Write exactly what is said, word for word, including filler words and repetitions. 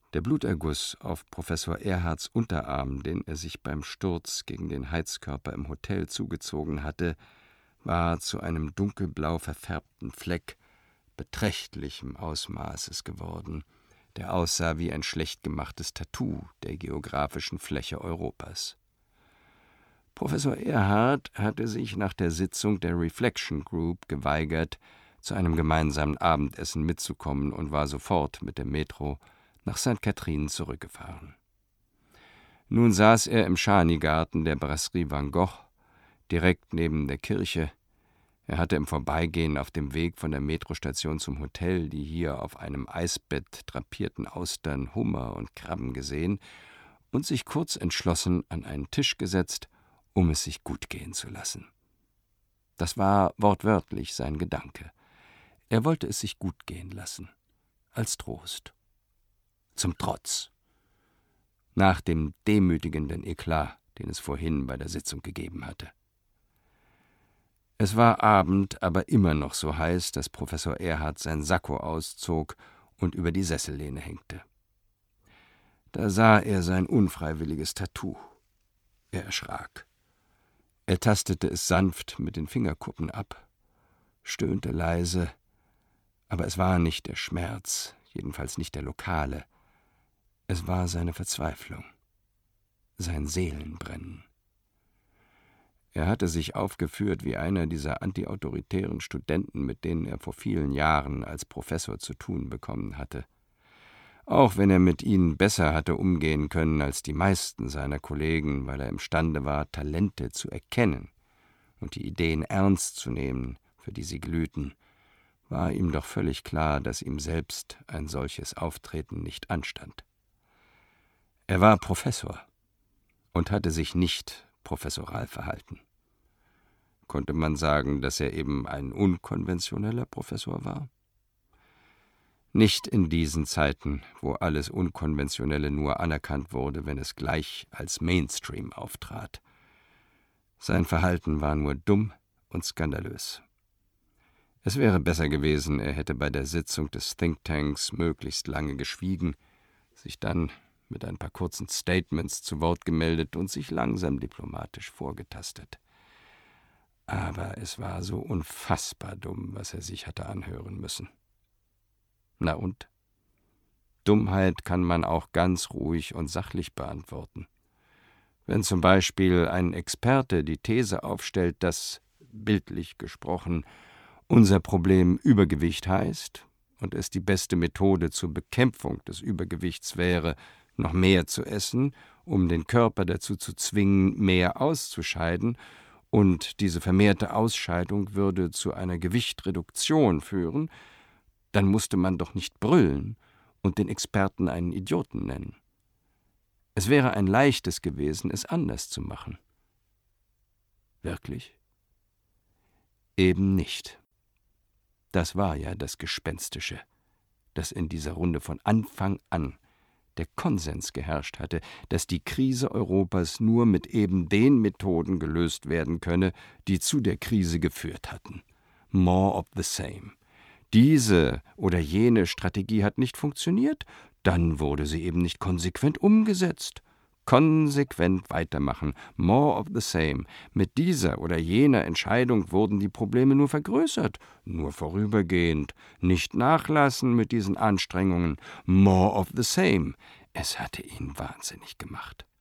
Der Bluterguss auf Professor Erhards Unterarm, den er sich beim Sturz gegen den Heizkörper im Hotel zugezogen hatte, war zu einem dunkelblau verfärbten Fleck beträchtlichem Ausmaßes geworden, der aussah wie ein schlecht gemachtes Tattoo der geografischen Fläche Europas. Professor Erhard hatte sich nach der Sitzung der Reflection Group geweigert, zu einem gemeinsamen Abendessen mitzukommen und war sofort mit der Metro nach Sankt Catherine zurückgefahren. Nun saß er im Schani-Garten der Brasserie Van Gogh, direkt neben der Kirche. Er hatte im Vorbeigehen auf dem Weg von der Metrostation zum Hotel die hier auf einem Eisbett drapierten Austern, Hummer und Krabben gesehen und sich kurz entschlossen an einen Tisch gesetzt, um es sich gut gehen zu lassen. Das war wortwörtlich sein Gedanke. Er wollte es sich gut gehen lassen, als Trost. Zum Trotz. Nach dem demütigenden Eklat, den es vorhin bei der Sitzung gegeben hatte. Es war Abend, aber immer noch so heiß, dass Professor Erhard sein Sakko auszog und über die Sessellehne hängte. Da sah er sein unfreiwilliges Tattoo. Er erschrak. Er tastete es sanft mit den Fingerkuppen ab, stöhnte leise, aber es war nicht der Schmerz, jedenfalls nicht der lokale. Es war seine Verzweiflung, sein Seelenbrennen. Er hatte sich aufgeführt wie einer dieser antiautoritären Studenten, mit denen er vor vielen Jahren als Professor zu tun bekommen hatte. Auch wenn er mit ihnen besser hatte umgehen können als die meisten seiner Kollegen, weil er imstande war, Talente zu erkennen und die Ideen ernst zu nehmen, für die sie glühten, war ihm doch völlig klar, dass ihm selbst ein solches Auftreten nicht anstand. Er war Professor und hatte sich nicht professoral verhalten. Konnte man sagen, dass er eben ein unkonventioneller Professor war? Nicht in diesen Zeiten, wo alles Unkonventionelle nur anerkannt wurde, wenn es gleich als Mainstream auftrat. Sein Verhalten war nur dumm und skandalös. Es wäre besser gewesen, er hätte bei der Sitzung des Thinktanks möglichst lange geschwiegen, sich dann mit ein paar kurzen Statements zu Wort gemeldet und sich langsam diplomatisch vorgetastet. Aber es war so unfassbar dumm, was er sich hatte anhören müssen. Na und? Dummheit kann man auch ganz ruhig und sachlich beantworten. Wenn zum Beispiel ein Experte die These aufstellt, dass, bildlich gesprochen, unser Problem Übergewicht heißt und es die beste Methode zur Bekämpfung des Übergewichts wäre, noch mehr zu essen, um den Körper dazu zu zwingen, mehr auszuscheiden, und diese vermehrte Ausscheidung würde zu einer Gewichtreduktion führen, dann musste man doch nicht brüllen und den Experten einen Idioten nennen. Es wäre ein leichtes gewesen, es anders zu machen. Wirklich? Eben nicht. Das war ja das Gespenstische, dass in dieser Runde von Anfang an der Konsens geherrscht hatte, dass die Krise Europas nur mit eben den Methoden gelöst werden könne, die zu der Krise geführt hatten. More of the same. Diese oder jene Strategie hat nicht funktioniert, dann wurde sie eben nicht konsequent umgesetzt. Konsequent weitermachen, more of the same. Mit dieser oder jener Entscheidung wurden die Probleme nur vergrößert, nur vorübergehend. Nicht nachlassen mit diesen Anstrengungen, more of the same. Es hatte ihn wahnsinnig gemacht.